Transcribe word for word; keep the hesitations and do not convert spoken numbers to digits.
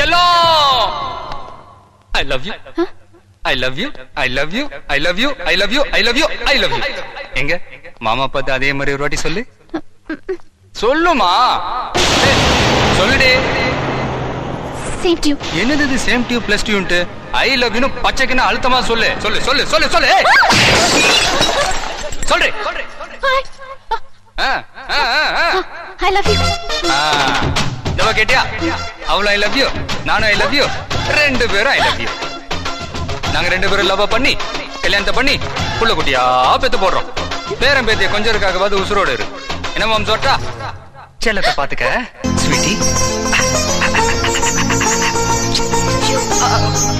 செல்லம் I love you I love you I love you I love you I love you I love you I love you. எங்க மாமா பார்த்து அதே மாதிரி ஒரு வாட்டி சொல்லு. சொல்லுமா சொல்லுடே. Same to you. என்னது இது சேம் டியூ பிளஸ் டியூன்ட்டு? ஐ லவ் யூ பச்சைக்குன்னு அழுத்தமா சொல்லு சொல்லு சொல்லு சொல்லு சொல்லு சொல்றே. I love you. இதோ கேட்டியா? அவளும் ஐ லவ் யூ, நானும் ஐ லவ் யூ, ரெண்டு பேரும் ஐ லவ் யூ. நாங்க ரெண்டு பேரும் லவ் பண்ணி கல்யாணத்தை பண்ணி புள்ள குட்டியா பெத்து போடுறோம். பேரம் பேத்திய கொஞ்சம் இருக்காகவாது உசுரோடு இரு. என்ன மாம் சொல்றா? செல்லத்தை பாத்துக்க ஸ்வீட்டி.